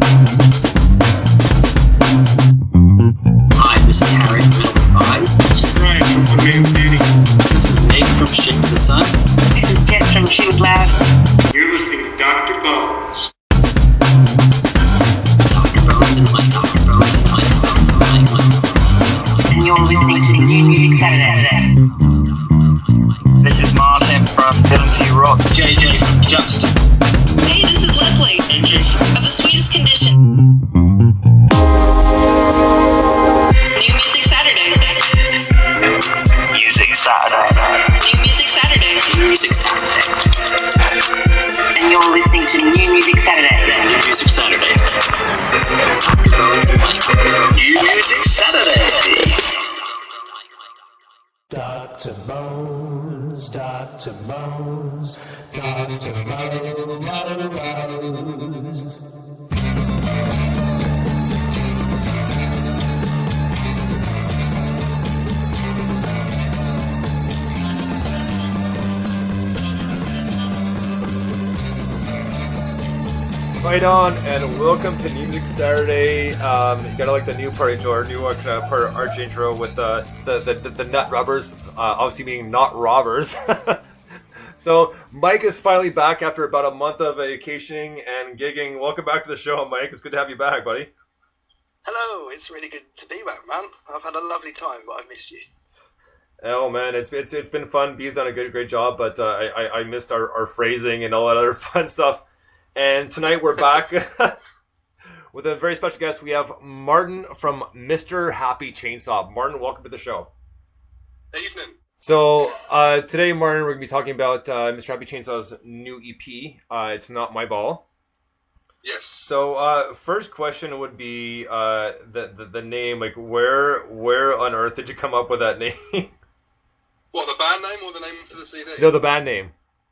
Hi, this is Harry from Middleton Five. This is Brian from One Man Standing. This is Nate from Shake the Sun. This is Jess from Shoot Lab. You're listening to Dr. Bones. Dr. Bones and Mike, Dr. Bones and Mike, And you're listening to New Music Saturdays. This is Martin from Dylan T Rock. JJ from Juxta. Hey, this is Leslie And Jason. of The Sweetest Condition. New Music Saturday. Music Saturday. New Music Saturday. New Music Saturday. And you're listening to New Music Saturdays. New Music Saturday. Dr. Bones and Mike. New Music Saturday. Dr. Bones, Dr. Bones, Dr. Bones. Right on, and welcome to New Music Saturday. You gotta like the new part intro, or new part arch intro with the nut rubbers, obviously meaning not robbers. So Mike is finally back after about a month of vacationing and gigging. Welcome back to the show, Mike. It's good to have you back, buddy. Hello, it's really good to be back, man. I've had a lovely time, but I missed you. Oh man, it's been fun. B's done a great job, but I missed our phrasing and all that other fun stuff. And tonight we're back with a very special guest. We have Martin from Mr. Happy Chainsaw. Martin, welcome to the show. Evening. So today, Martin, we're going to be talking about Mr. Happy Chainsaw's new EP. It's Not My Ball. Yes. So first question would be the name. Like, where on earth did you come up with that name? What, the band name or the name for the CD? No, the band name.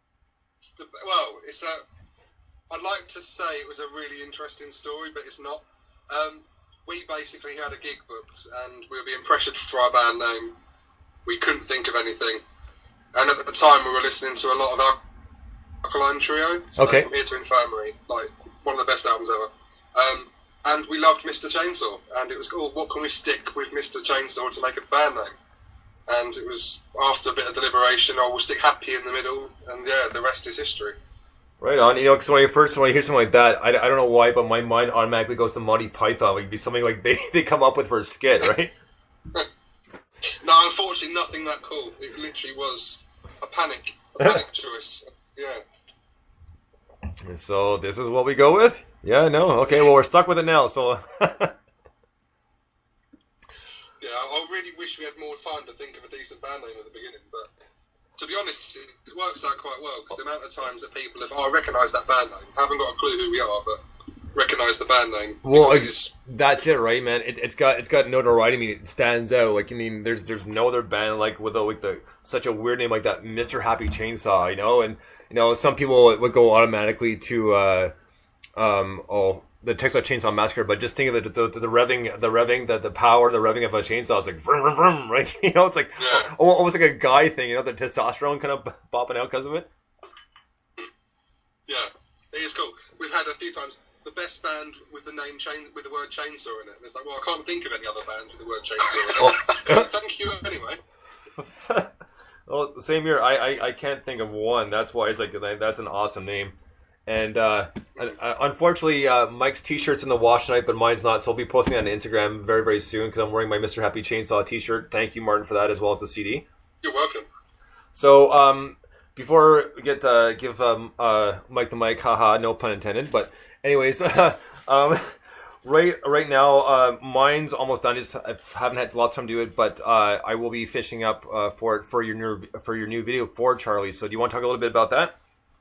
Well, it's a... I'd like to say it was a really interesting story, but it's not. We basically had a gig booked, and we were being pressured for our band name. We couldn't think of anything. And at the time, we were listening to a lot of Alkaline Trio. So Okay. From Here to Infirmary, like, one of the best albums ever. And we loved Mr. Chainsaw, and it was, what can we stick with Mr. Chainsaw to make a band name? And it was, after a bit of deliberation, we'll stick Happy in the middle, and yeah, the rest is history. Right on. You know, because when I hear something like that, I don't know why, but my mind automatically goes to Monty Python. Like, it'd be something like they come up with for a skit, right? No, unfortunately, nothing that cool. It literally was a panic choice. Yeah. And so this is what we go with? Yeah, no. Okay, well, we're stuck with it now, so... Yeah, I really wish we had more time to think of a decent band name at the beginning, but to be honest, it works out quite well, because the amount of times that people have, I recognise that band name, haven't got a clue who we are, but recognise the band name. Well, because that's it, right, man? It's got notoriety. I mean, it stands out. Like, I mean, there's no other band like with such a weird name like that, Mr. Happy Chainsaw, you know. And you know, some people would go automatically to the Texas Chainsaw Massacre, but just think of it, the revving, the power, the revving of a chainsaw is like vroom, vroom, vroom, right? You know, it's like almost like a guy thing, you know, the testosterone kind of bopping out because of it. yeah, it is cool. We've had a few times the best band with the name with the word chainsaw in it, and it's like, well, I can't think of any other band with the word chainsaw in it. Thank you anyway. Well, same here. I can't think of one. That's why it's like that's an awesome name. And unfortunately, Mike's T-shirt's in the wash tonight, but mine's not. So I'll be posting that on Instagram very, very soon because I'm wearing my Mr. Happy Chainsaw T-shirt. Thank you, Martin, for that, as well as the CD. You're welcome. So before we get to give Mike the mic, haha, no pun intended. But anyways, right now, mine's almost done. Just I haven't had lots of time to do it, but I will be fishing up for your new video for Charlie. So do you want to talk a little bit about that?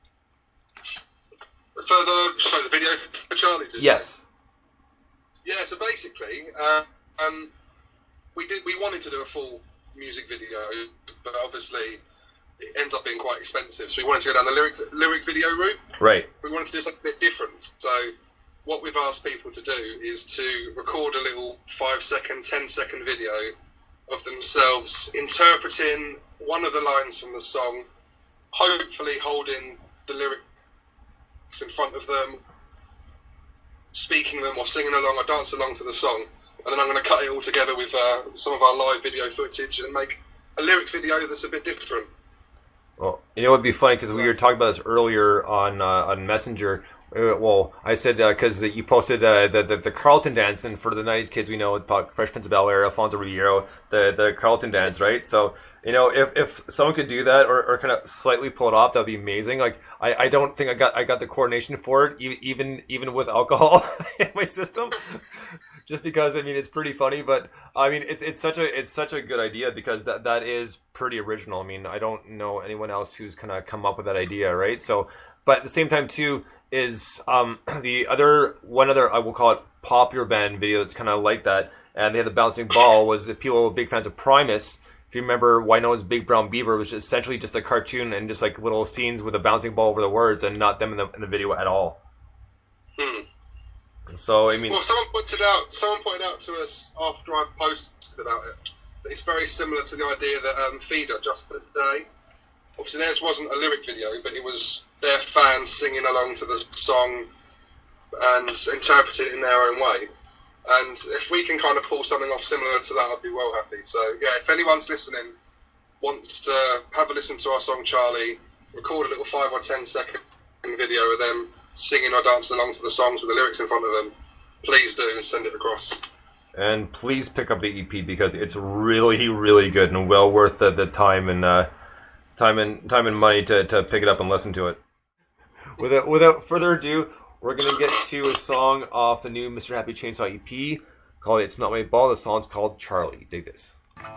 For the video for Charlie. Yes. Yeah. So basically, we wanted to do a full music video, but obviously it ends up being quite expensive. So we wanted to go down the lyric video route. Right. We wanted to do something a bit different. So what we've asked people to do is to record a little 5-second, 10-second video of themselves interpreting one of the lines from the song, hopefully holding the lyrics in front of them, speaking them or singing along or dancing along to the song, and then I'm going to cut it all together with some of our live video footage and make a lyric video that's a bit different. Well, you know, it'd be funny because we were talking about this earlier on Messenger. Well, I said because you posted the Carlton dance, and for the 90s kids we know, Fresh Prince of Bel-Air, Alfonso Ribeiro, the Carlton dance, right? So, you know, if someone could do that or kind of slightly pull it off, that'd be amazing. Like, I don't think I got the coordination for it, even with alcohol in my system. Just because, I mean, it's pretty funny, but I mean, it's such a good idea because that is pretty original. I mean, I don't know anyone else who's kind of come up with that idea, right? So, but at the same time too is one other I will call it popular band video that's kind of like that, and they had the bouncing ball. Was that people were big fans of Primus. If you remember, Wynona's Big Brown Beaver was essentially just a cartoon and just like little scenes with a bouncing ball over the words, and not them in the video at all. So I mean, well, someone pointed out to us after I posted about it that it's very similar to the idea that Feeder just today. Obviously, theirs wasn't a lyric video, but it was their fans singing along to the song and interpreting it in their own way. And if we can kind of pull something off similar to that, I'd be well happy. So yeah, if anyone's listening wants to have a listen to our song Charlie, record a little 5 or 10 second video of them singing or dancing along to the songs with the lyrics in front of them, please do and send it across. And please pick up the EP because it's really, really good and well worth the time and money to pick it up and listen to it. Without further ado, we're gonna get to a song off the new Mr. Happy Chainsaw EP called "It's Not My Ball." The song's called "Charlie." Dig this.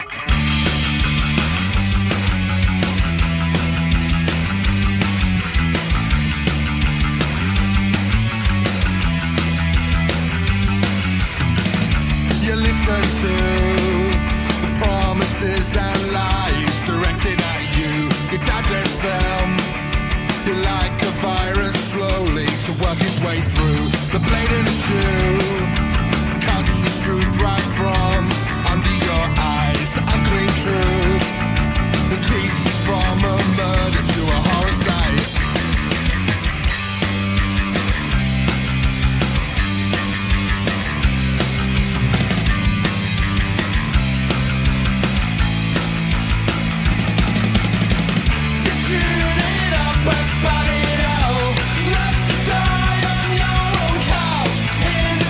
You listen to the promises and lies directed at you. You digest them. You're like a virus slowly to work its way through. The blade in the shoe cuts the truth right from under your eyes. The unclean truth increases from a murder to a horror site. Spot it out, left to die on your own couch in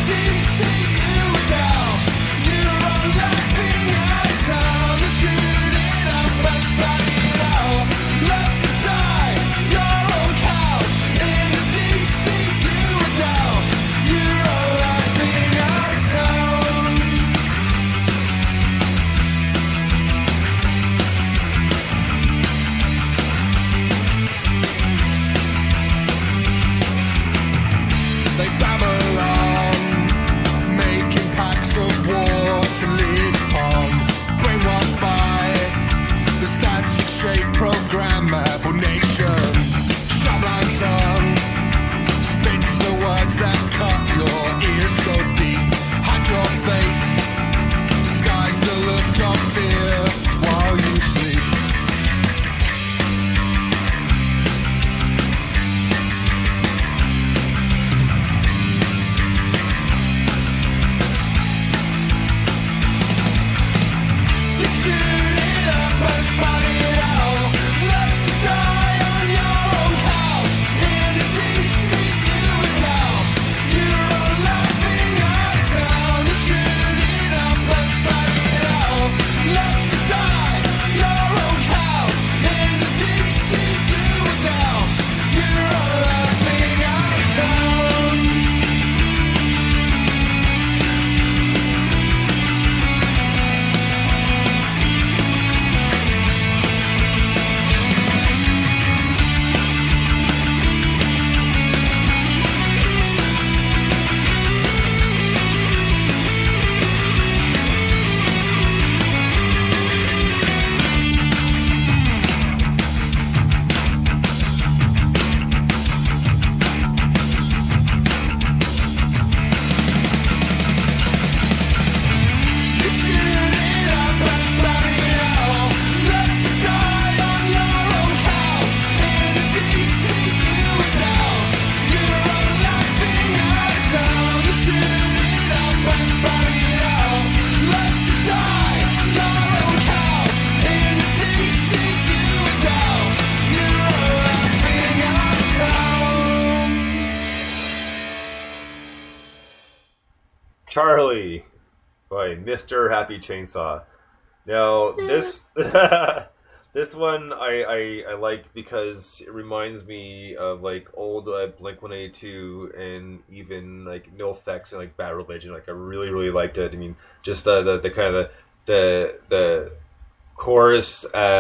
Charlie by Mr. Happy Chainsaw. Now this this one I like because it reminds me of like old Blink-182 and even like NoFX and like Bad Religion. Like I really liked it. I mean, just the kind of the chorus.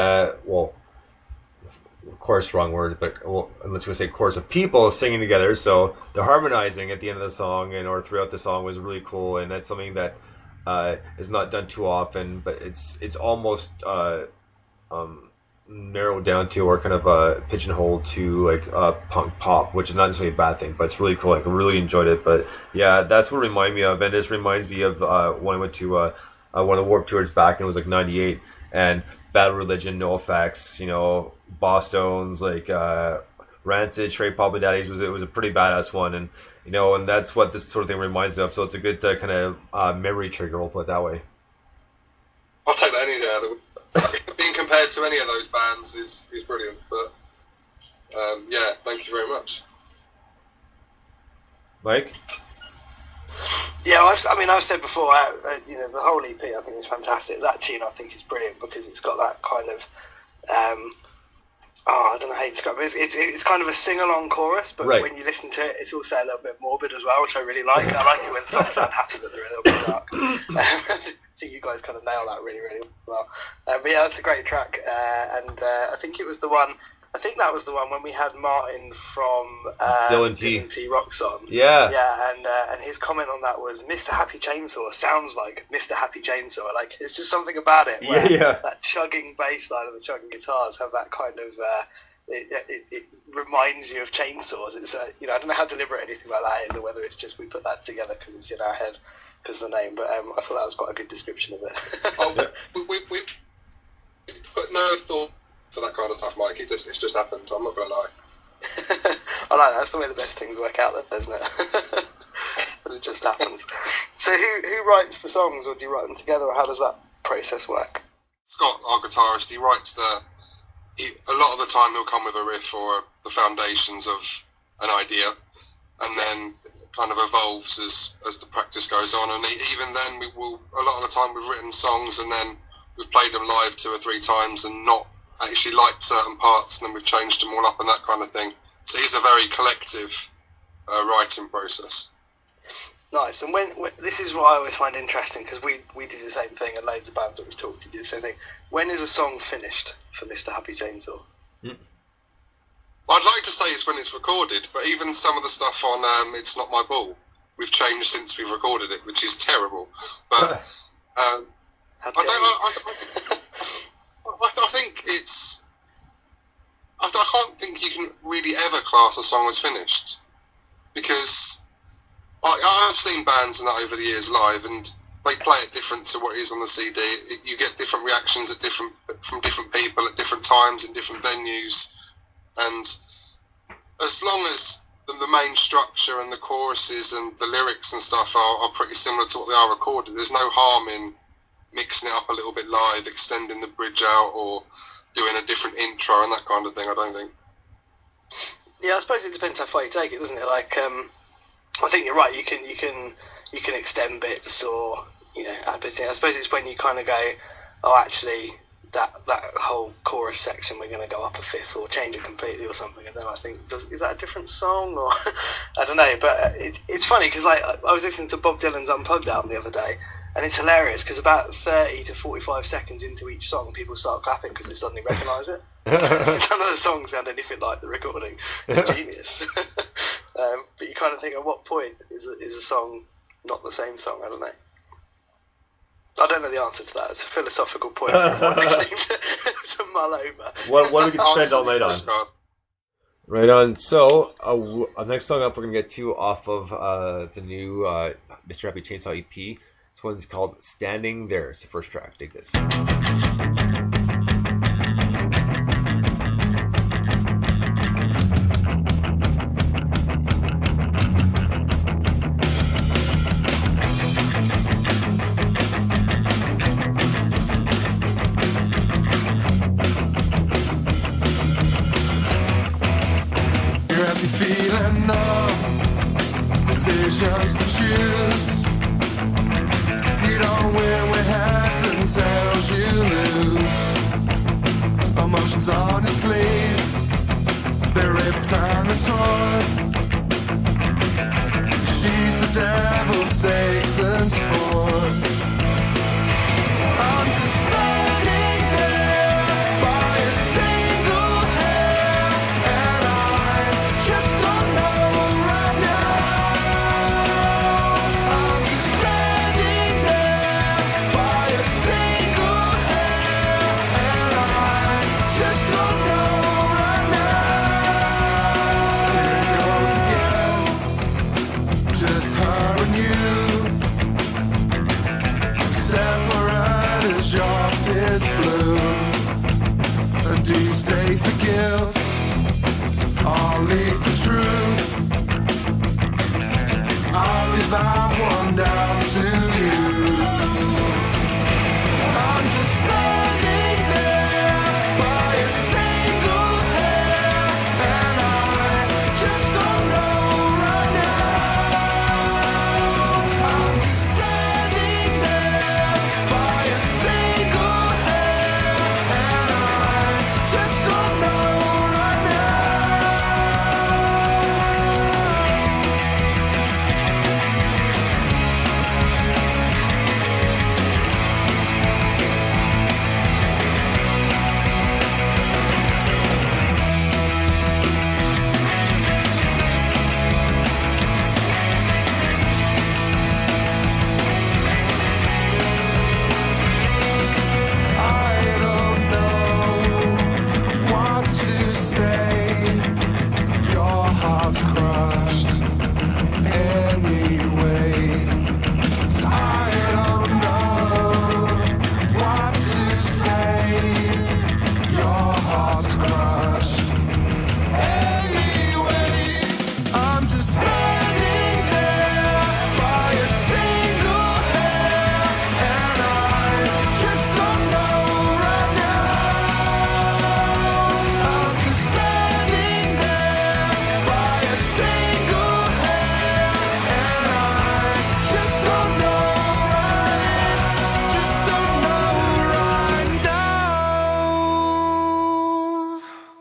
Chorus, wrong word, but let's just say chorus of people singing together. So the harmonizing at the end of the song or throughout the song was really cool, and that's something that is not done too often. But it's almost narrowed down to or kind of pigeonholed to like punk pop, which is not necessarily a bad thing, but it's really cool. Like I really enjoyed it. But yeah, that's what it reminded me of, and this reminds me of when I went to one of the Warped Tours back, and it was like '98, and Bad Religion, NoFX, you know, Boss Stones, like Rancid, Straight Papa Daddies was a pretty badass one, and you know, and that's what this sort of thing reminds me of. So it's a good kind of memory trigger. We'll put it that way. I'll take that any day. Being compared to any of those bands is brilliant. But yeah, thank you very much, Mike. Yeah, I've said before, you know, the whole EP I think is fantastic. That tune I think is brilliant because it's got that kind of, I don't know how to describe it. It's kind of a sing-along chorus, but right. When you listen to it, it's also a little bit morbid as well, which I really like. I like it when songs sound happy but they're a little bit dark. I think you guys kind of nail that really well. But yeah, that's a great track, and I think it was the one. I think that was the one when we had Martin from Dylan T Rocks on. Yeah. Yeah, and his comment on that was, Mr. Happy Chainsaw sounds like Mr. Happy Chainsaw. Like, it's just something about it where that chugging bass line and the chugging guitars have that kind of, it reminds you of chainsaws. It's you know, I don't know how deliberate anything like that is, or whether it's just we put that together because it's in our head because of the name, but I thought that was quite a good description of it. we put no thought for that kind of stuff, Mike. It's just happened. I'm not going to lie. I like that. That's the way the best things work out, then, isn't it? But it just happens. So who writes the songs, or do you write them together, or how does that process work? Scott, our guitarist, he writes a lot of the time he'll come with a riff or the foundations of an idea, and then kind of evolves as the practice goes on. And even then, a lot of the time we've written songs and then we've played them live 2 or 3 times and not actually liked certain parts, and then we've changed them all up and that kind of thing. So it's a very collective writing process. Nice. And when this is what I always find interesting, because we do the same thing, and loads of bands that we've talked to do the same thing. When is a song finished for Mr. Happy Chainsaw? Well, I'd like to say it's when it's recorded, but even some of the stuff on It's Not My Ball, we've changed since we've recorded it, which is terrible. But I think it's... I can't think you can really ever class a song as finished, because I've seen bands and that over the years live, and they play it different to what it is on the CD. You get different reactions from different people at different times in different venues, and as long as the main structure and the choruses and the lyrics and stuff are pretty similar to what they are recorded, there's no harm in mixing it up a little bit live, extending the bridge out, or doing a different intro and that kind of thing, I don't think. Yeah, I suppose it depends how far you take it, doesn't it? Like, I think you're right. You can extend bits, or you know, add bits in. I suppose it's when you kind of go, oh, actually, that whole chorus section we're going to go up a fifth or change it completely or something, and then I think, is that a different song, or I don't know. But it's funny because like I was listening to Bob Dylan's Unplugged album the other day. And it's hilarious because about 30 to 45 seconds into each song, people start clapping because they suddenly recognise it. None of the songs sound anything like the recording. It's genius. But you kind of think, at what point is a song not the same song? I don't know. I don't know the answer to that. It's a philosophical point to mull over. What we can spend all night on. Right on. So, next song up, we're going to get to off of the new Mr. Happy Chainsaw EP. This one's called Standing There. It's the first track. Dig this. You're empty feeling numb, decisions to choose. when we heads and tails you lose. Emotions on your sleeve, they're ripped and torn. She's the devil, Satan's spawn. I'm just standing there by a single hair, and I just don't know right now. I'm just standing there by a single hair, and I just don't know right now. Here it goes again, just her and you. Separate as your tears flew. And do you stay for guilt or leave for truth? I'll leave that one down to you. I'm just standing there by a single hair, and I just don't know right now. I'm just standing there by a single hair, and I just don't know right now. I don't know what to say. Your heart's crushed anyway. I don't know what to say. Your heart's crushed anyway. I'm just standing there by a single hair, and I just don't know right now. I'm just standing there by a single hair, and I just don't know right now.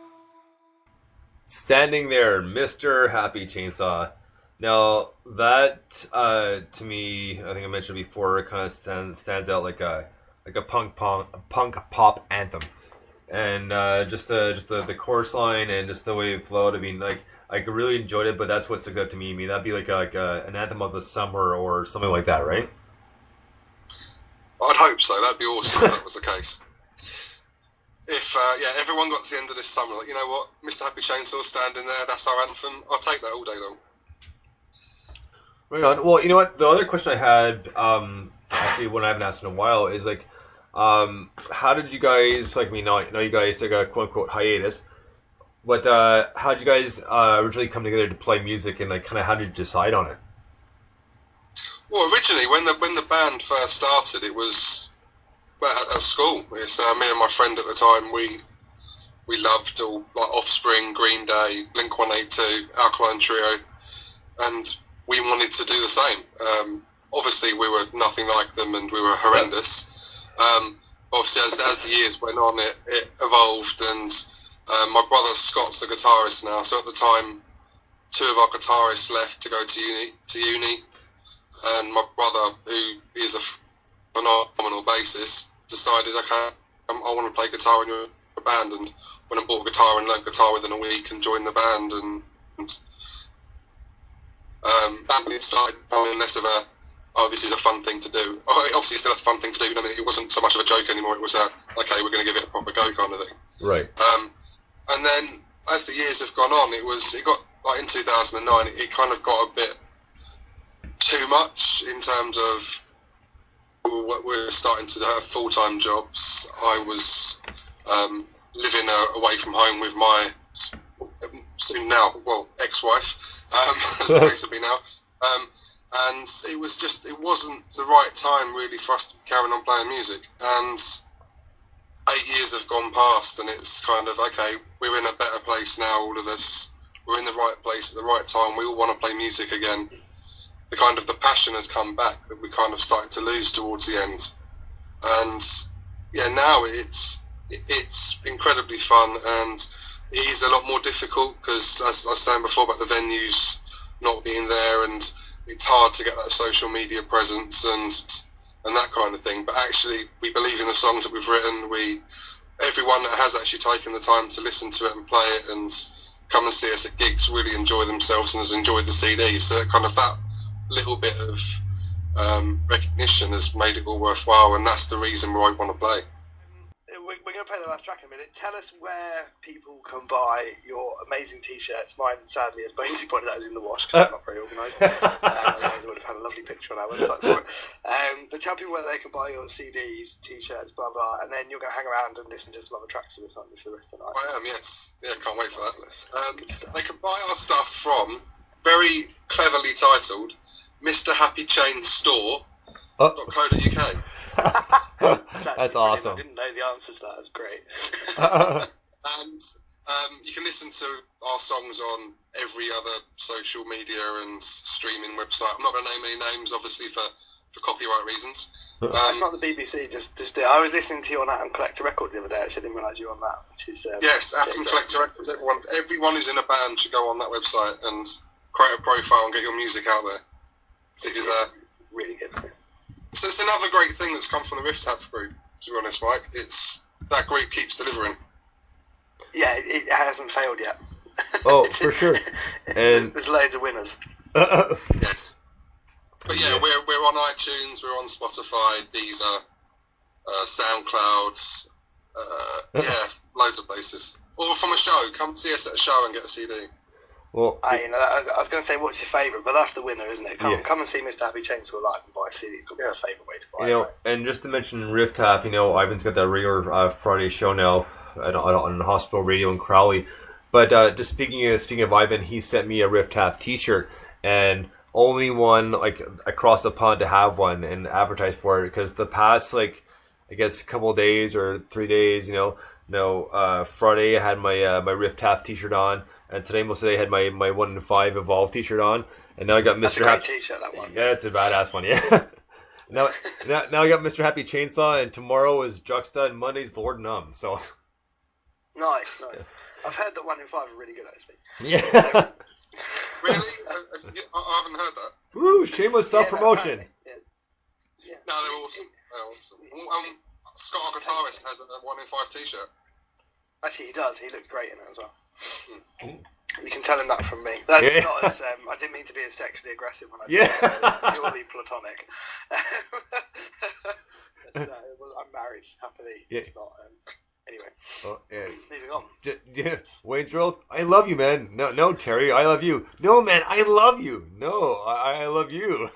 Standing there, Mr. Happy Chainsaw. Now that to me, I think I mentioned before, it kind of stands out like a punk pop anthem, and just the chorus line and just the way it flowed. I mean, like I really enjoyed it, but that's what stuck out to me. I mean, that'd be like an anthem of the summer or something like that, right? I'd hope so. That'd be awesome if that was the case. If everyone got to the end of this summer, like, you know what, Mr. Happy Chainsaw standing there, that's our anthem. I'll take that all day long. Right on. Well, you know what? The other question I had, actually, one I haven't asked in a while, is like, how did you guys, like, I mean, now you guys took a quote unquote hiatus, but how did you guys originally come together to play music, and like, kind of how did you decide on it? Well, originally, when the band first started, it was at school. It's me and my friend at the time. We loved all like Offspring, Green Day, Blink-182, Alkaline Trio, and we wanted to do the same. Obviously, we were nothing like them, and we were horrendous. Obviously, as the years went on, it evolved, and my brother Scott's the guitarist now. So at the time, two of our guitarists left to go to uni, and my brother, who is a phenomenal bassist, decided, okay, I want to play guitar in your band, and went and bought a guitar and learned guitar within a week and joined the band, and it started becoming less of a, oh, this is a fun thing to do. Oh, obviously it's still a fun thing to do, but I mean, it wasn't so much of a joke anymore. It was okay, we're going to give it a proper go kind of thing. Right. And then as the years have gone on, it got like in 2009, it kind of got a bit too much in terms of we're starting to have full-time jobs. I was living away from home with my soon now, well, ex-wife, as the case would be now. And it wasn't the right time really for us to be carrying on playing music. And 8 years have gone past, and it's kind of, okay, we're in a better place now, all of us. We're in the right place at the right time. We all want to play music again. the kind of the passion has come back that we kind of started to lose towards the end. And yeah, now it's incredibly fun, and it is a lot more difficult because, as I was saying before about the venues not being there, and it's hard to get that social media presence and that kind of thing. But actually, we believe in the songs that we've written. Everyone that has actually taken the time to listen to it and play it and come and see us at gigs really enjoy themselves and has enjoyed the CD. So kind of that little bit of recognition has made it all worthwhile, and that's the reason why we want to play. We're going to play the last track in a minute. Tell us where people can buy your amazing T-shirts. Mine, sadly, as Bonesy pointed out, is in the wash because I'm not very organised. Otherwise, I would have had a lovely picture on our website for it. But tell people where they can buy your CDs, T-shirts, blah, blah, and then you're going to hang around and listen to some other tracks of this on for the rest of the night. I am, yes. Yeah, can't wait for that. They can buy our stuff from, very cleverly titled, Mr. Happy Chain Store.co.uk. That's awesome. I didn't know the answers to that. That's great. And you can listen to our songs on every other social media and streaming website. I'm not going to name any names, obviously, for copyright reasons. It's not the BBC. Just I was listening to you on Atom Collector Records the other day. Actually, I didn't realise you were on that. Which is yes, Atom Collector Records. Everyone who's in a band should go on that website and create a profile and get your music out there. So it is really good. So it's another great thing that's come from the Rift Tab group, to be honest, Mike. It's that group keeps delivering. Yeah, it hasn't failed yet. Oh, for sure. And there's loads of winners. Yes. But yeah, we're on iTunes, we're on Spotify, Deezer, SoundCloud, loads of places. Or from a show, come see us at a show and get a CD. Well, I was going to say, what's your favourite? But that's the winner, isn't it? Come and see Mr. Happy Chainsaw live and buy a CD. It's got to be a favourite way to buy it. Right? And just to mention Rift Half, Ivan's got that regular Friday show now on Hospital Radio in Crowley. But just speaking of Ivan, he sent me a Rift Half T-shirt, and only one across the pond to have one and advertise for it, because the past I guess couple of days or 3 days, Friday I had my Rift Half T-shirt on. And today, most of the day, I had my 1 in 5 Evolve T-shirt on, and now I got Mr. That's a great T-shirt, that one. Yeah, it's a badass one. Yeah. now I got Mr. Happy Chainsaw, and tomorrow is Juxta, and Monday's Lord Numb. So nice. I've heard that 1 in 5 are really good, actually. Yeah. Really? I haven't heard that. Woo! Shameless self-promotion. No, they're awesome. Scott, our guitarist, has a 1 in 5 T-shirt. Actually, he does. He looks great in it as well. You can tell him that from me. That's not as I didn't mean to be as sexually aggressive when I said that. It's purely platonic. I'm married happily. Yeah. It's not. Anyway. Moving on. Wayne's World. I love you, man. No, Terry. I love you. No, man. I love you. No, I love you.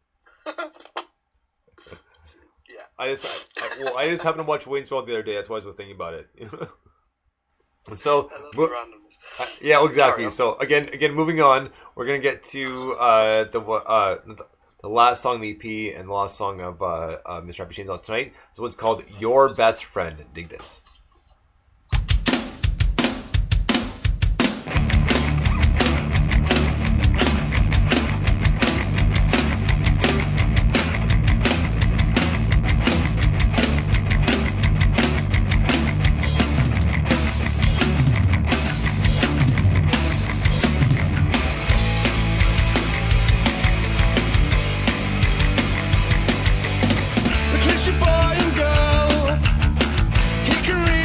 Yeah. I just happened to watch Wayne's World the other day. That's why I was thinking about it. So, yeah, exactly. So again, moving on, we're gonna get to the last song of the EP and the last song of Mr. Happy Chainsaw tonight. So it's called "Your Best Friend." Dig this. The cliche boy and girl, he can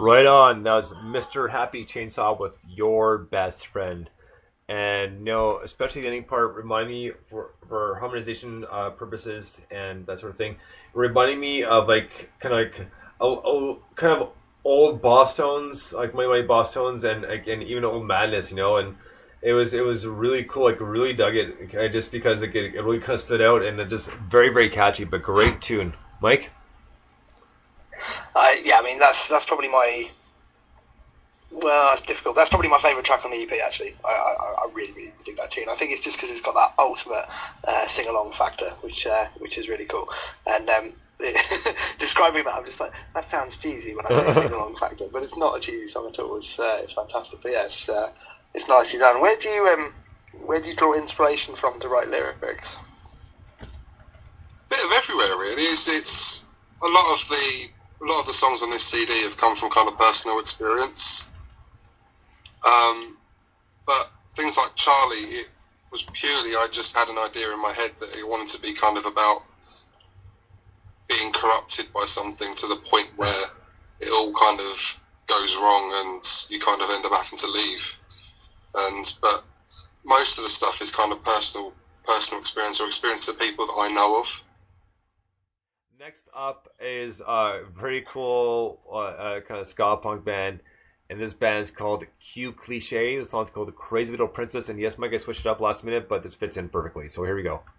Right on. That was Mr. Happy Chainsaw with Your Best Friend. And no, especially the ending part remind me for harmonization purposes and that sort of thing. Reminding me of like kind of old boss tones, like Mighty Mighty Boss tones, and even old Madness, and it was really cool. Like really dug it, just because it really kind of stood out, and it just very very catchy, but great tune. Mike. Yeah, I mean that's probably my. Well, it's difficult. That's probably my favourite track on the EP. Actually, I really really dig that tune. I think it's just because it's got that ultimate sing along factor, which is really cool. And describing that, I'm just like, that sounds cheesy when I say sing along factor, but it's not a cheesy song at all. It's fantastic. But yeah, it's nicely done. Where do you draw inspiration from to write lyrics? Bit of everywhere, really. It's a lot of the songs on this CD have come from kind of personal experience. But things like Charlie, it was purely, I just had an idea in my head that it wanted to be kind of about being corrupted by something to the point where it all kind of goes wrong and you kind of end up having to leave. But most of the stuff is kind of personal experience or experience of people that I know of. Next up is a very cool kind of ska punk band, and this band is called Q Cliche. The song's called Crazy Little Princess, and yes, Mike, I switched it up last minute, but this fits in perfectly. So here we go.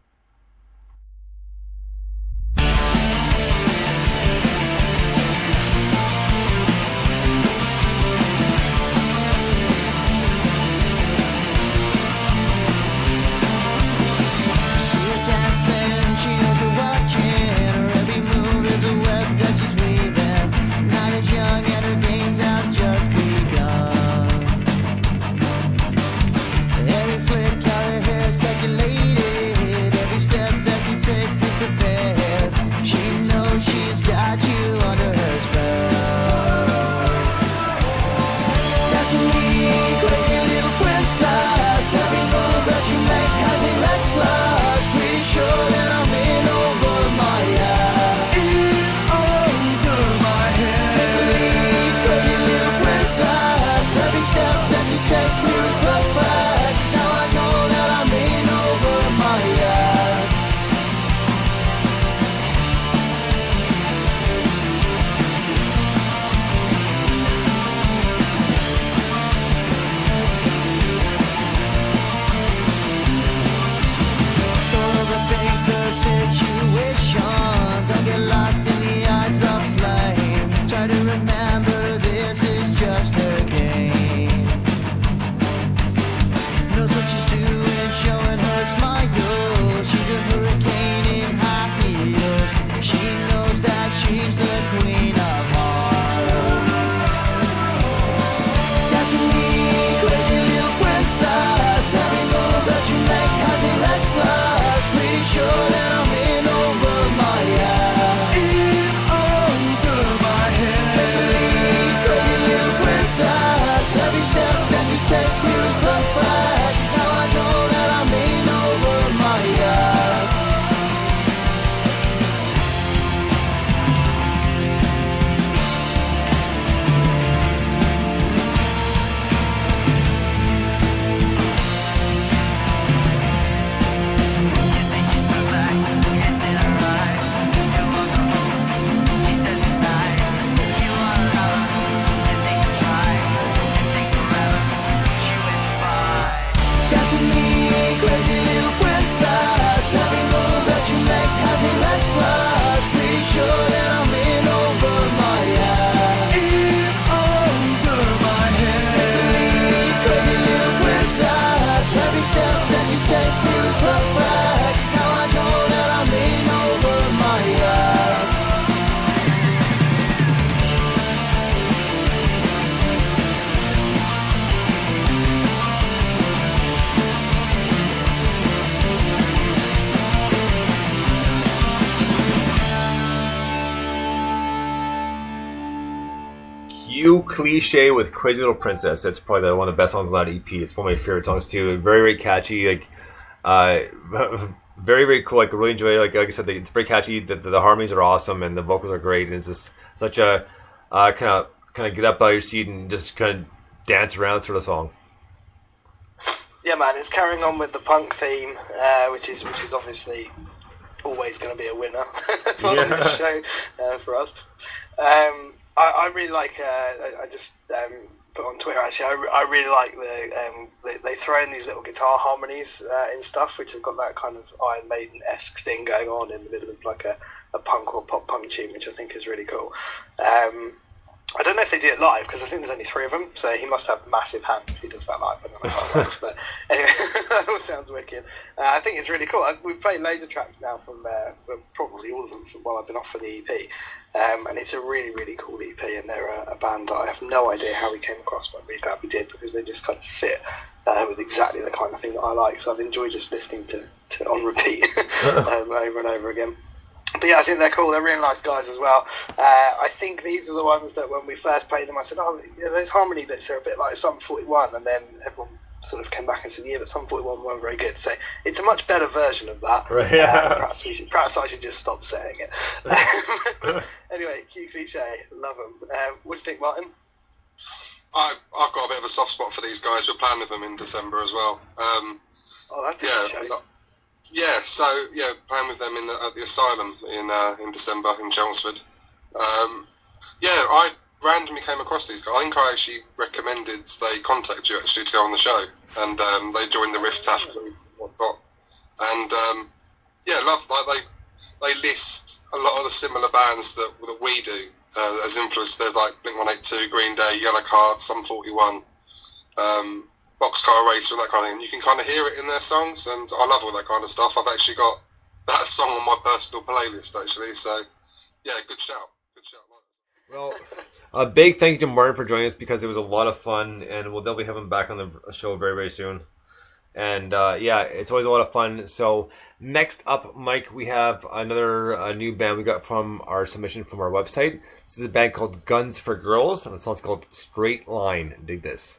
Cliche with Crazy Little Princess. That's probably one of the best songs on that EP. It's one of my favorite songs too. Very, very catchy. Like, very, very cool. Like, I really enjoy it. Like I said, it's very catchy. The harmonies are awesome and the vocals are great. And it's just such a kind of kind of get up out of your seat and just kind of dance around sort of song. Yeah, man, it's carrying on with the punk theme, which is obviously always going to be a winner on the show for us. I really like. I just put on Twitter actually. I really like they throw in these little guitar harmonies in stuff, which have got that kind of Iron Maiden-esque thing going on in the middle of like a punk or pop punk tune, which I think is really cool. I don't know if they do it live because I think there's only 3 of them, so he must have massive hands if he does that live. I don't know how it works, but anyway, that all sounds wicked. I think it's really cool. We've played loads of tracks now from probably all of them while I've been off for the EP, and it's a really, really cool EP. And they're a band that I have no idea how we came across, but I'm really glad we did because they just kind of fit with exactly the kind of thing that I like. So I've enjoyed just listening to on repeat over and over again. But yeah, I think they're cool. They're really nice guys as well. I think these are the ones that when we first played them, I said, oh, yeah, those harmony bits are a bit like Sum 41. And then everyone sort of came back and said, yeah, but Sum 41 weren't very good. So it's a much better version of that. Right. Perhaps I should just stop saying it. Anyway, Q Cliche, love them. What do you think, Martin? I've got a bit of a soft spot for these guys. We're playing with them in December as well. That's a good show. Yeah, so playing with them at the Asylum in December in Chelmsford. I randomly came across these guys. I think I actually recommended they contact you actually to go on the show, and they joined the Riff Taft and whatnot. And love they list a lot of the similar bands that we do as influence. They're like Blink-182, Green Day, Yellow Card, Sum 41. Boxcar Racer and that kind of thing. You can kind of hear it in their songs, and I love all that kind of stuff. I've actually got that song on my personal playlist, actually. So, yeah, good shout. Well, a big thank you to Martin for joining us because it was a lot of fun, and they'll be having him back on the show very, very soon. And it's always a lot of fun. So next up, Mike, we have another new band we got from our submission from our website. This is a band called Guns for Girls, and the song's called Straight Line. Dig this.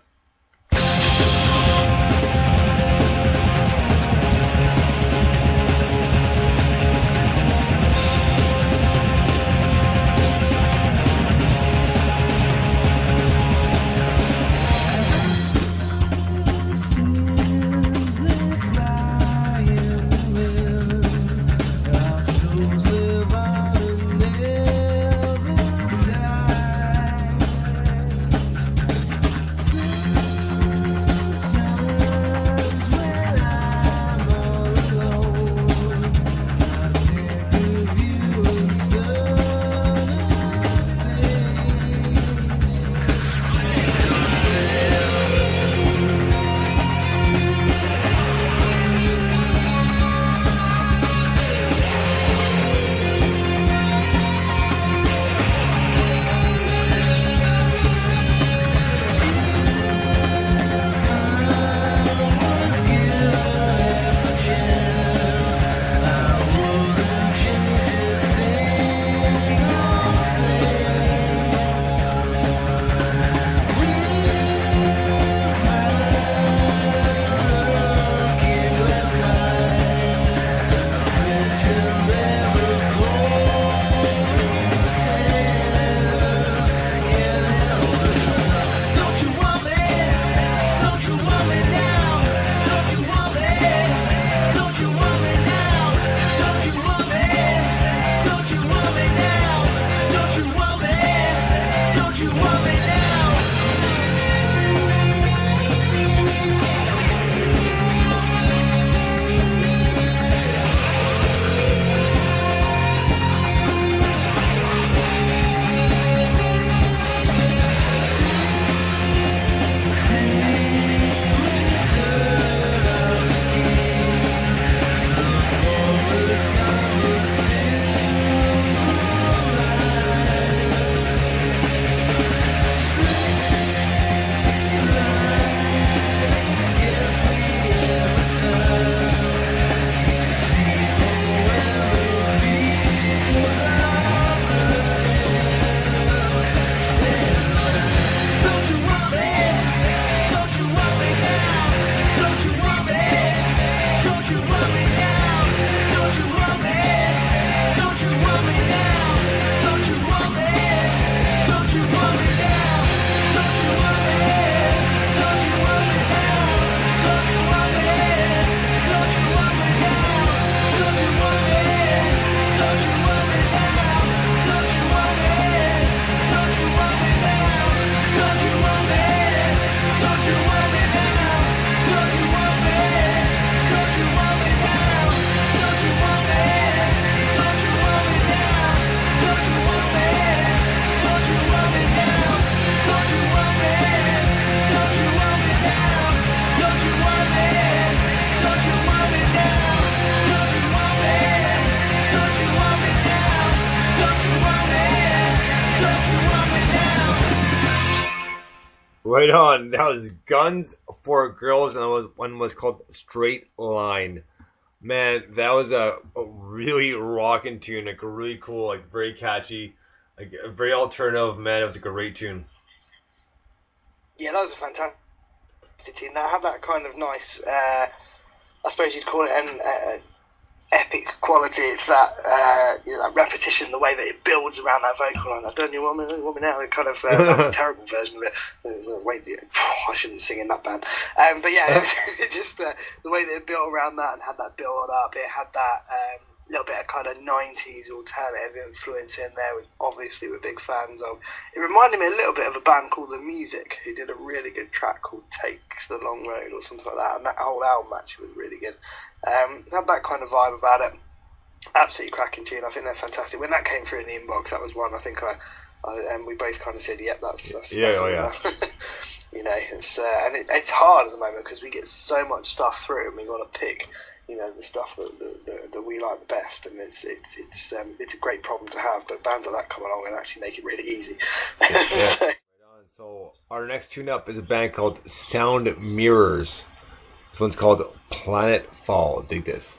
Right on. That was Guns for Girls, and one was called Straight Line. Man, that was a really rocking tune, like really cool, like very catchy, like very alternative. Man, it was a great tune. Yeah, that was a fantastic tune. That had that kind of nice, I suppose you'd call it an epic quality. It's that that repetition, the way that it builds around that vocal line. I've done you want me now. It kind of that was a terrible version of it. Wait, I shouldn't sing in that band. But yeah, it just the way that it built around that and had that build up. It had that little bit of kind of 90s alternative influence in there, which obviously we're big fans of. It reminded me a little bit of a band called The Music, who did a really good track called Take the Long Road or something like that, and that whole album actually was really good. Had that kind of vibe about it. Absolutely cracking tune. I think they're fantastic. When that came through in the inbox, that was one I think we both kind of said, "Yep, that's yeah." You know, it's and it's hard at the moment because we get so much stuff through, and we got to pick, you know, the stuff that we like the best, and it's a great problem to have. But bands like that come along and actually make it really easy. Yeah. So our next tune up is a band called Sound Mirrors. This one's called Planet Fall. Dig this.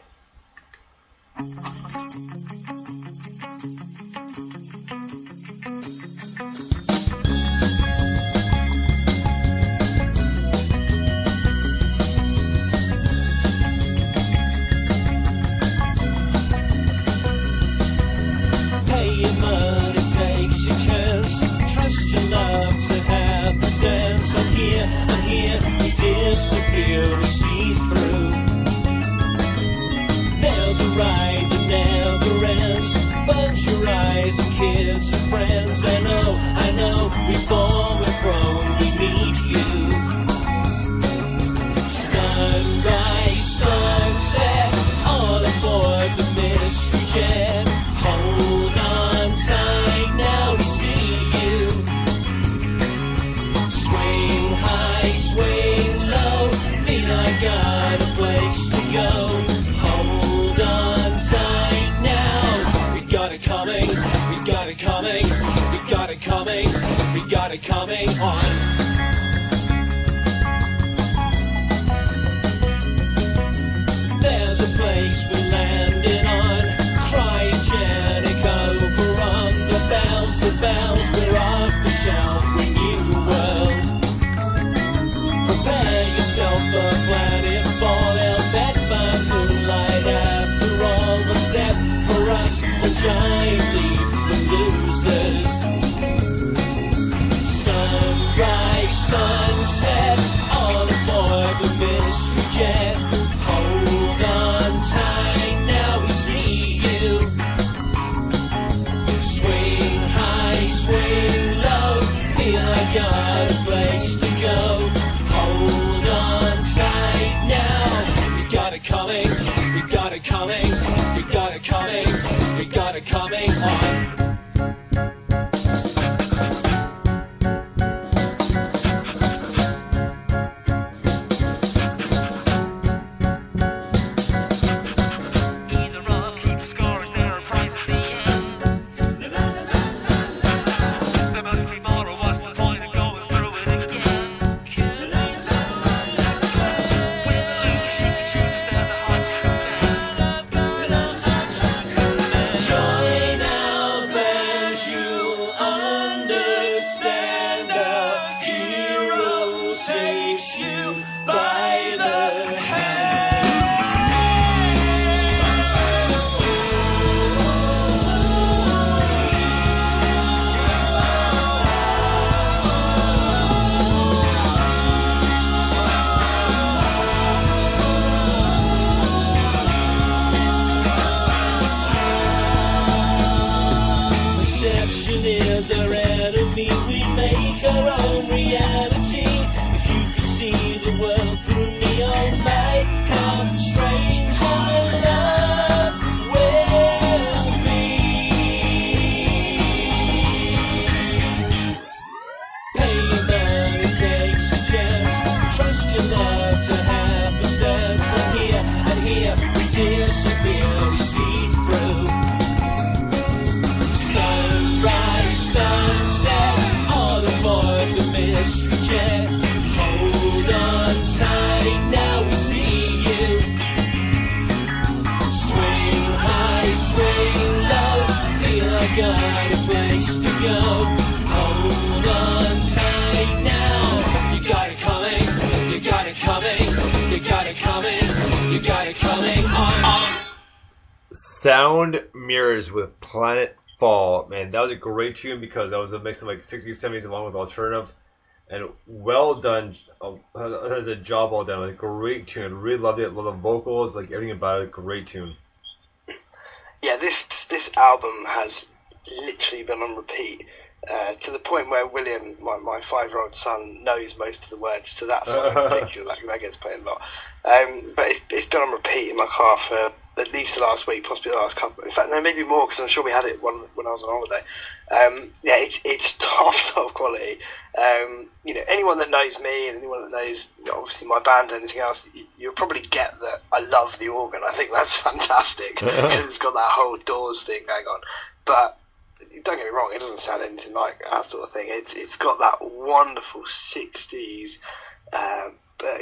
Pay your money, takes your chance. Trust your love to happenstance. I'm here, we disappear, we see through. There's a ride that never ends. Bunch your eyes and kids and friends. I know, we fall, we're prone, we need you. Sunrise, sunset, all aboard the mystery jet. Hold on tight, now we see you. Swing high, swing low, feel I got a place to go. Hold on tight now, we got it coming, we got it coming, we got it coming, we got it coming on. There's a place we're landing on, cryogenic Oberon. The bells, we're off the shelf, we new world. Prepare yourself for planet fall, they'll bet by moonlight after all. One step for us, one giant leap for losers. Sunrise, sunset, all aboard the mystery jet. Hold on tight, now we see you. Swing high, swing low, feel I got a place to go. Hold on tight now, we got it coming, we got it coming, we got it coming, we got it coming on. Sunrise, sunset, all aboard the mystery jet. coming. You got it coming on. Sound Mirrors with Planet Fall. Man, that was a great tune because that was a mix of like 60s, 70s along with alternative. And well done. As a job well done. It was a great tune. Really loved it. Love the vocals, like everything about it. Great tune. Yeah, this album has literally been on repeat to the point where William, my 5-year-old son, knows most of the words to that song in particular. Like, that gets played a lot. But it's been on repeat in my car for at least the last week, possibly the last couple. In fact, no, maybe more, because I'm sure we had it when I was on holiday. Yeah, it's top quality. You know, anyone that knows me and anyone that knows, you know, obviously my band and anything else, you'll probably get that I love the organ. I think that's fantastic because it's got that whole Doors thing going on. But don't get me wrong, it doesn't sound anything like that sort of thing. It's got that wonderful 60s, but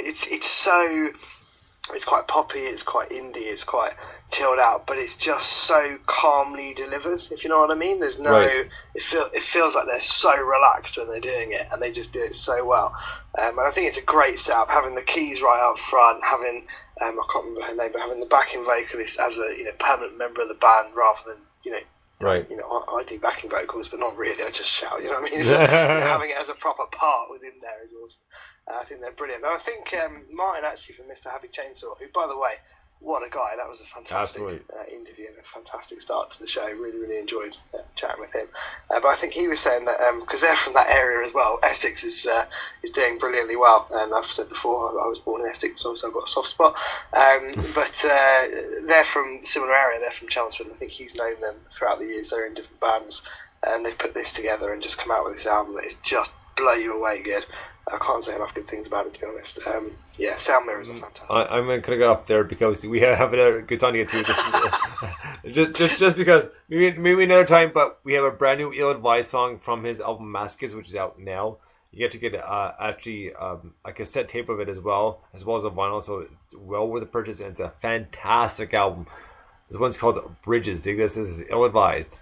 it's quite poppy, it's quite indie, it's quite chilled out, but it's just so calmly delivered, if you know what I mean. There's no, right. It feels like they're so relaxed when they're doing it, and they just do it so well. And I think it's a great setup, having the keys right up front, having I can't remember her name, but having the backing vocalist as a permanent member of the band rather than right. I do backing vocals, but not really. I just shout. You know what I mean? So, having it as a proper part within there is awesome. I think they're brilliant. And I think Martin, actually, from Mr. Happy Chainsaw, who, by the way, what a guy. That was a fantastic interview and a fantastic start to the show. Really, really enjoyed chatting with him. But I think he was saying that because they're from that area as well, Essex is doing brilliantly well. And I've said before, I was born in Essex, so I've got a soft spot. But they're from a similar area. They're from Chelmsford. I think he's known them throughout the years. They're in different bands, and they've put this together and just come out with this album that is just blow you away good. I can't say enough good things about it, to be honest. Yeah, Sound Mirrors are fantastic. I'm going to get off there because we have another good song to get to. just because maybe another time, but we have a brand new Ill Advised song from his album Masochist, which is out now. You get to get actually a cassette tape of it as well as a vinyl, so it's well worth the purchase, and it's a fantastic album. This one's called Bridges. Dig this. This is Ill Advised.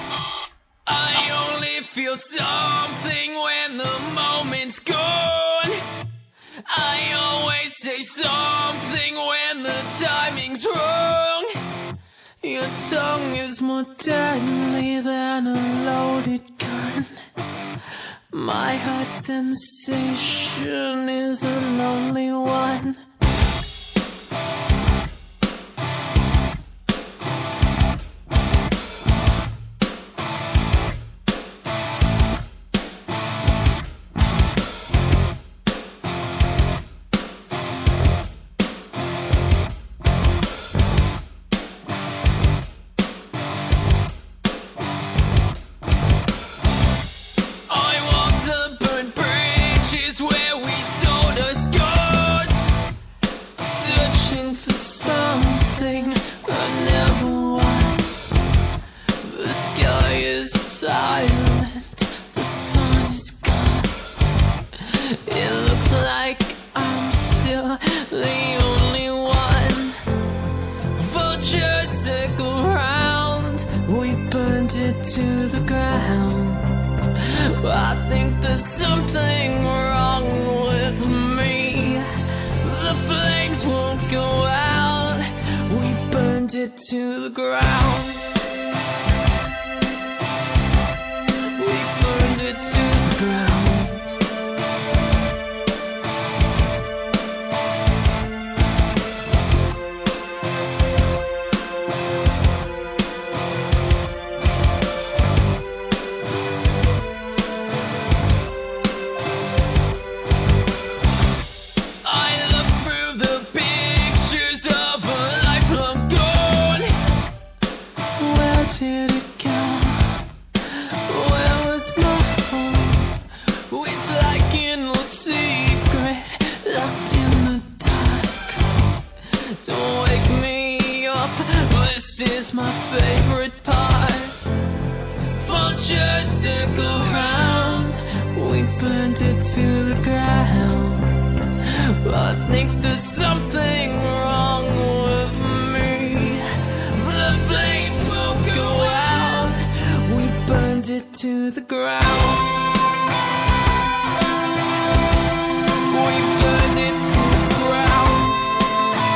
I only feel something when the moment's gone. I always say something when the timing's wrong. Your tongue is more deadly than a loaded gun. My heart sensation is a lonely one. To the ground. I think there's something wrong with me. The flames won't go out. We burned it to the ground. We burned it to the ground. My favorite part. Vultures circle round. We burned it to the ground. I think there's something wrong with me. The flames won't go out. We burned it to the ground. We burned it to the ground.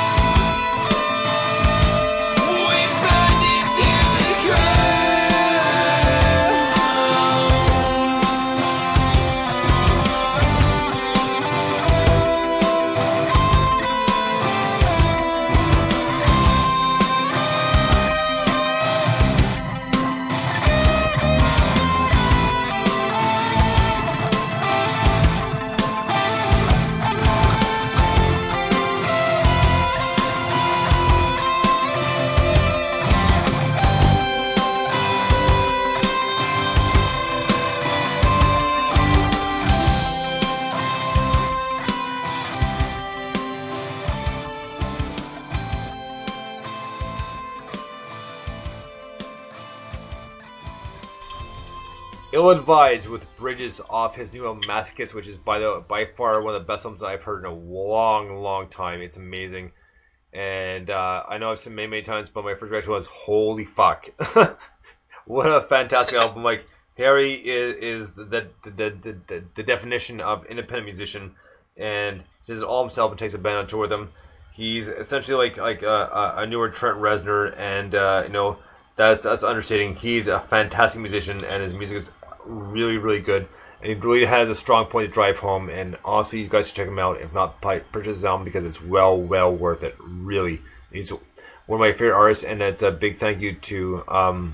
Ill Advised with Bridges off his new album Masochist, which is by far one of the best albums I've heard in a long time. It's amazing. And I know I've said many times, but my first reaction was, holy fuck. What a fantastic album. Like, Harry is the definition of independent musician, and does it all himself and takes a band on tour with him. He's essentially like a newer Trent Reznor, and that's understating. He's a fantastic musician, and his music is really good. And he really has a strong point to drive home. And honestly, you guys should check him out. If not, purchase his album because it's well worth it. Really, he's one of my favorite artists, and it's a big thank you to.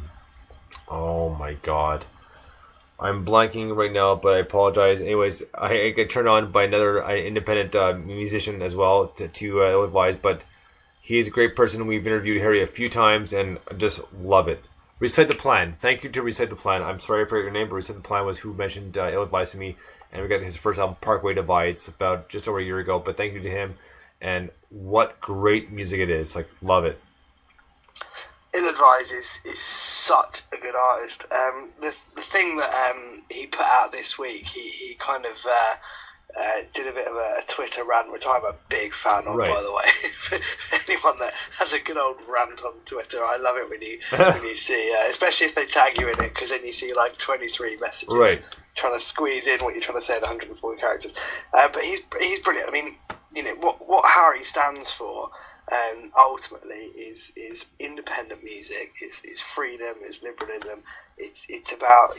Oh my God, I'm blanking right now, but I apologize. Anyways, I get turned on by another independent musician as well to Ill Advised, but he's a great person. We've interviewed Harry a few times, and I just love it. Recite the Plan. Thank you to Recite the Plan. I'm sorry I forgot your name, but Recite the Plan was who mentioned Ill Advised to me, and we got his first album, Parkway Divides, about just over a year ago. But thank you to him, and what great music it is. Like, love it. Ill Advised is such a good artist. The thing that he put out this week, he kind of did a bit of a Twitter rant, which I'm a big fan of, by the way. For anyone that has a good old rant on Twitter, I love it when you see, especially if they tag you in it, because then you see like 23 messages trying to squeeze in what you're trying to say in 140 characters. But he's brilliant. I mean, what Harry stands for. Ultimately is independent music, is freedom, is liberalism. It's about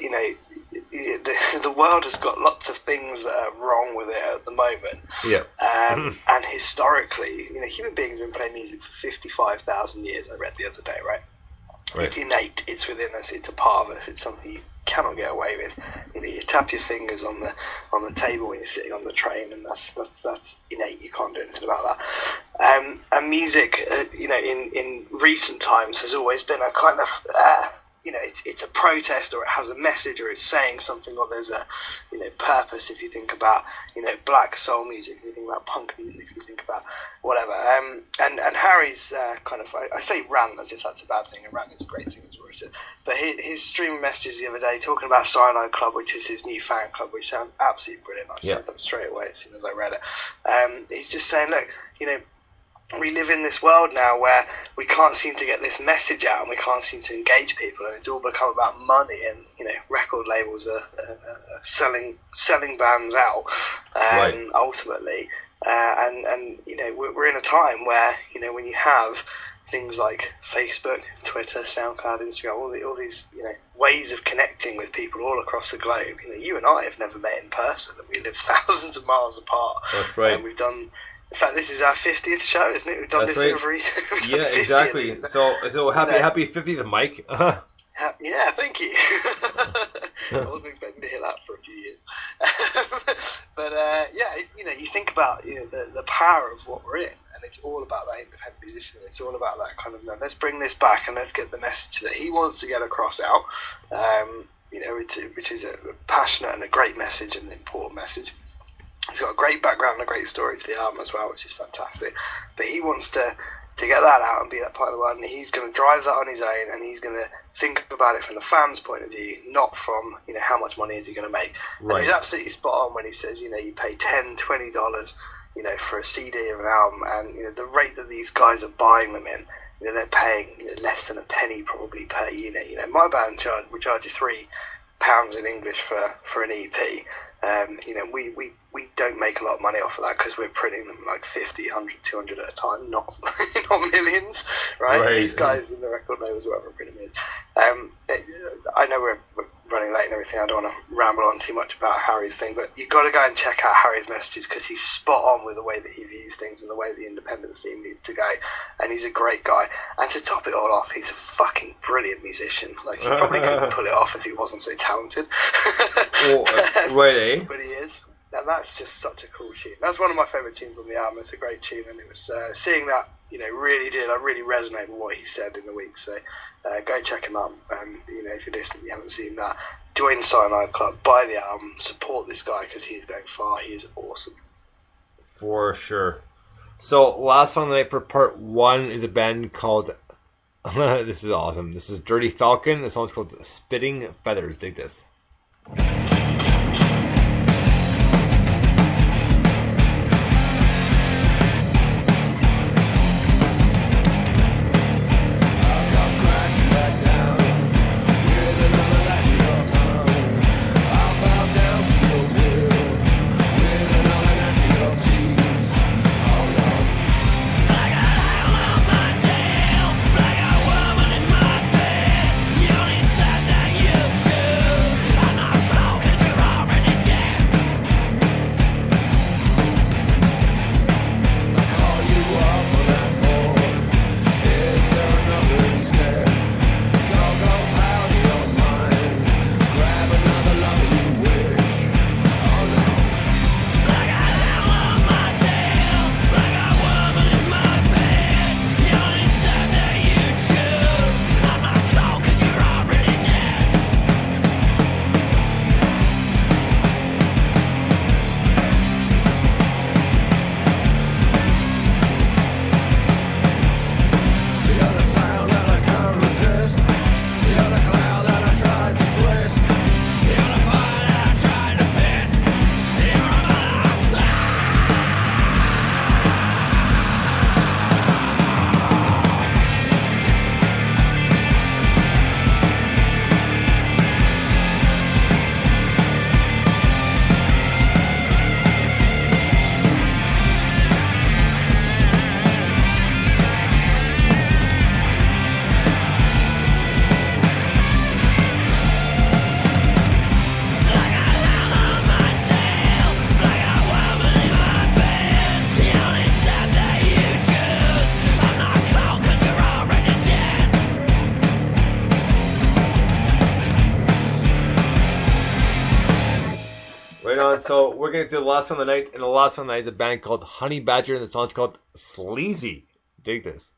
the world has got lots of things that are wrong with it at the moment. Yeah. And historically, human beings have been playing music for 55,000 years. I read the other day, right? It's innate. It's within us. It's a part of us. It's something you cannot get away with. You tap your fingers on the table when you're sitting on the train, and that's innate. You can't do anything about that. And music, in recent times has always been a kind of it's a protest, or it has a message, or it's saying something, or there's a purpose. If you think about black soul music, if you think about punk music, if you think about whatever. And Harry's kind of, I say rant as if that's a bad thing. A rant is a great thing, as Roy said. But his streaming messages the other day talking about Cyanide Club, which is his new fan club, which sounds absolutely brilliant. I signed up straight away as soon as I read it. He's just saying, look, we live in this world now where we can't seem to get this message out, and we can't seem to engage people, and it's all become about money, and record labels are selling bands out, ultimately, and we're in a time where when you have things like Facebook, Twitter, SoundCloud, Instagram, all these ways of connecting with people all across the globe. You and I have never met in person, and we live thousands of miles apart. That's right. And we've done. In fact, this is our 50th show, isn't it? We've done every. Yeah, exactly. So happy 50th, Mike. Yeah, thank you. I wasn't expecting to hear that for a few years. But you think about the power of what we're in, and it's all about that independent musician. It's all about that kind of let's bring this back and let's get the message that he wants to get across out. Which is a passionate and a great message and an important message. He's got a great background and a great story to the album as well, which is fantastic. But he wants to get that out and be that part of the world, and he's going to drive that on his own, and he's going to think about it from the fans' point of view, not from how much money is he going to make. Right. And he's absolutely spot on when he says you pay $10-$20 for a CD of an album, and the rate that these guys are buying them in, they're paying less than a penny probably per unit. My band charge you £3 in English for an EP. We don't make a lot of money off of that because we're printing them like 50, 100, 200 at a time, not millions, right? These guys in the record labels, whoever printing is. I know we're running late and everything. I don't want to ramble on too much about Harry's thing, but you've got to go and check out Harry's messages because he's spot on with the way that he views things and the way that the independent scene needs to go. And he's a great guy. And to top it all off, he's a fucking brilliant musician. Like, he probably couldn't pull it off if he wasn't so talented. But he is. And that's just such a cool tune. That's one of my favourite tunes on the album. It's a great tune, and it was seeing that, I really resonate with what he said in the week. So go check him out. If you're listening, you haven't seen that, join Cyanide Club, buy the album, support this guy because he is going far. He is awesome. For sure. So last song tonight for part one is a band called. This is awesome. This is Dirty Falcon. The song's called Spitting Feathers. Dig this. Right on. So we're gonna do the last one of the night, and the last one of the night is a band called Honey Badger, and the song's called Sleazy. Dig this.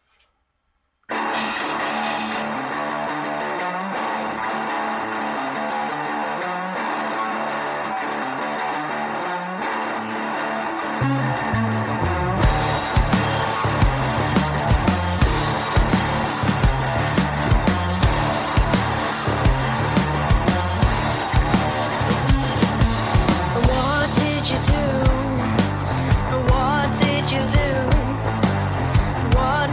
What did you do? What did you do? What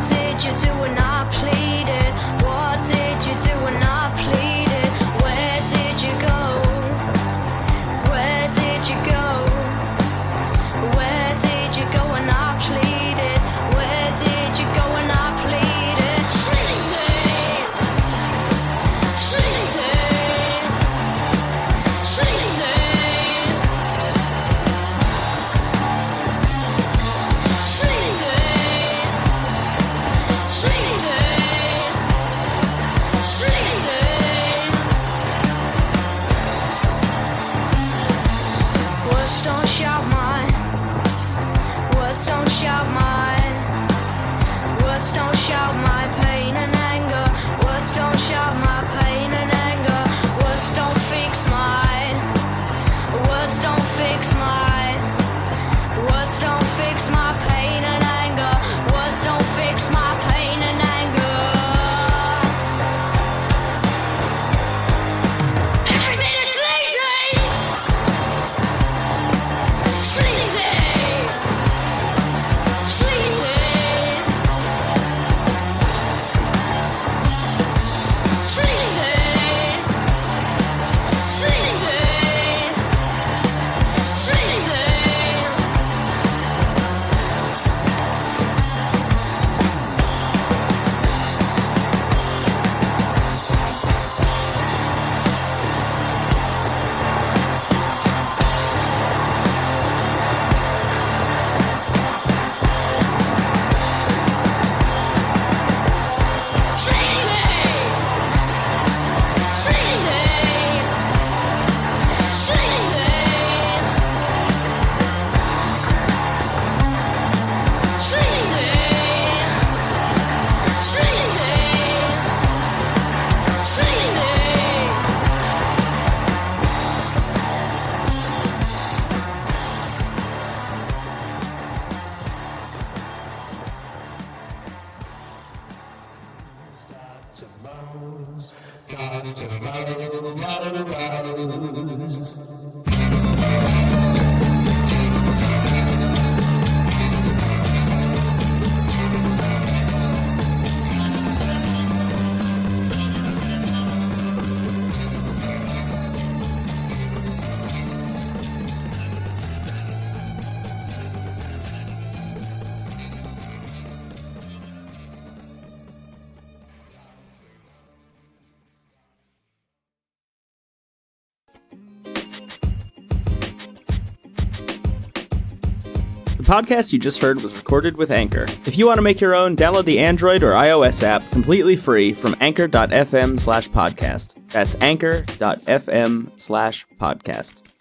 The podcast you just heard was recorded with Anchor. If you want to make your own, download the Android or iOS app completely free from anchor.fm/podcast. That's anchor.fm/podcast.